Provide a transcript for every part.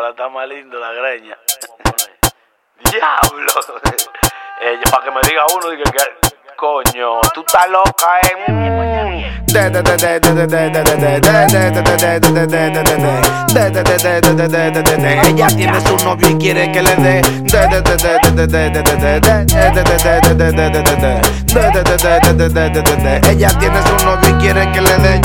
Ahora está más lindo la greña. Diablo. Para que me diga uno, diga que coño, tú estás loca, Ella tiene su novio y quiere que le dé. Ella tiene su novio y quiere que le dé.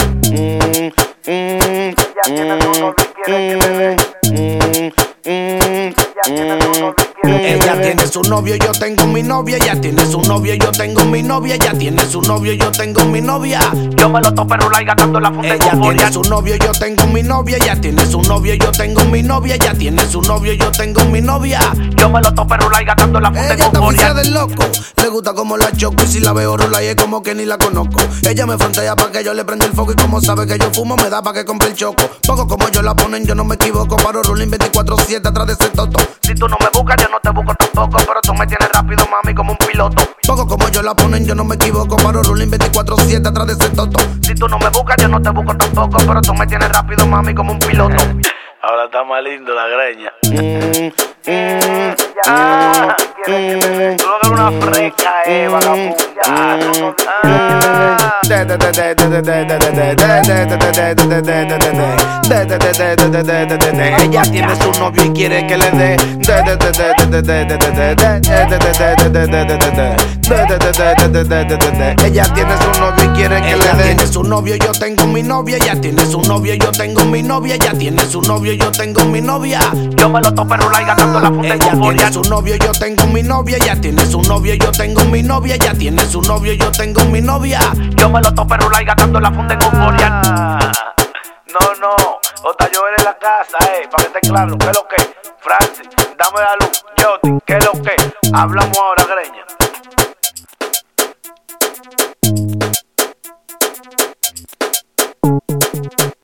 Ella tiene su novio, yo tengo mi novia. Ella tiene su novio, yo tengo mi novia. Ella tiene su novio, yo tengo mi novia. Yo me lo topo en y gastando la funda. Ella tiene su novio, yo tengo mi novia. Ella tiene su novio, yo tengo mi novia. Ella tiene su novio, yo tengo mi novia. Yo me lo topo en y gastando la funda. Ella está oficial del loco, le gusta como la choco. Y si la veo rola y es como que ni la conozco. Ella me frontea pa' que yo le prenda el foco. Y como sabe que yo fumo, me da pa' que compre el choco. Poco como yo la ponen, yo no me equivoco. Paro rolling 24/7 atrás de ese toto. Si tú no me buscas, yo no te busco tampoco. Pero tú me tienes rápido, mami, como un piloto. Poco como yo la ponen, yo no me equivoco. Paro rolling 24/7 atrás de ese toto. Si tú no me buscas, yo no te busco tampoco. Pero tú me tienes rápido, mami, como un piloto. Ahora está más lindo la greña. Tú lo que eres una fresca, vagabunda. Ella tiene su novio y quiere que le dé. Ella tiene su novio y quiere que le dé. Tiene su novio, yo tengo mi novia. Ella tiene su novio, yo tengo mi novia. Ella tiene su novio, yo tengo mi novia. Yo me lo topo en y gastando la funda. Ella tiene su novio, yo tengo mi novia. Ella tiene su novio, yo tengo mi novia. Ella tiene su novio, yo tengo mi novia. Yo me lo topo en y gastando la funda en euforia. No, Ota Joel en la casa, para que esté claro, ¿qué es lo que? Francis, dame la luz, Yoti, ¿qué es lo que? Hablamos ahora, greña.